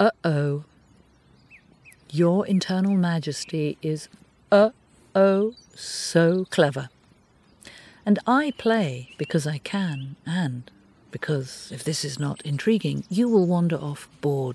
Uh-oh. Your internal majesty is uh-oh so clever. And I play because I can, and because if this is not intriguing, you will wander off bored.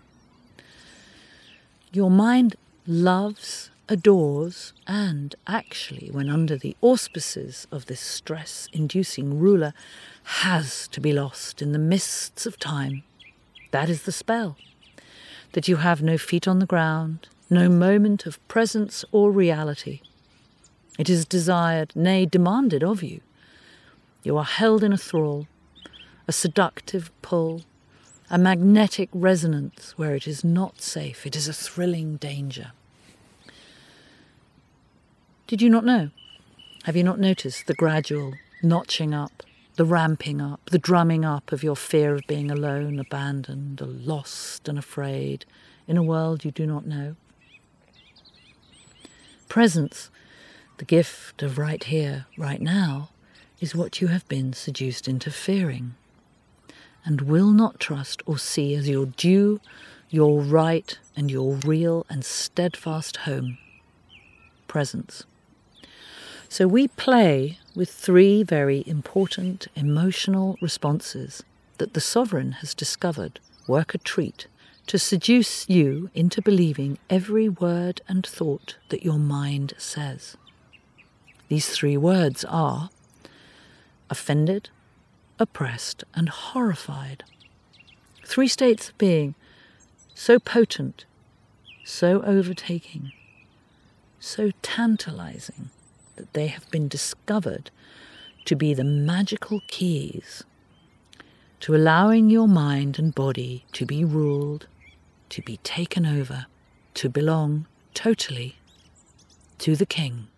Your mind loves, adores, and actually, when under the auspices of this stress-inducing ruler, has to be lost in the mists of time. That is the spell. That you have no feet on the ground, no moment of presence or reality. It is desired, nay, demanded of you. You are held in a thrall, a seductive pull, a magnetic resonance where it is not safe. It is a thrilling danger. Did you not know? Have you not noticed the gradual notching up, the ramping up, the drumming up of your fear of being alone, abandoned, lost and afraid in a world you do not know? Presence, the gift of right here, right now, is what you have been seduced into fearing, and will not trust or see as your due, your right, and your real and steadfast home. Presence. So we play with 3 very important emotional responses that the sovereign has discovered work a treat to seduce you into believing every word and thought that your mind says. These 3 words are offended, oppressed, and horrified. 3 states of being so potent, so overtaking, so tantalizing that they have been discovered to be the magical keys to allowing your mind and body to be ruled, to be taken over, to belong totally to the king.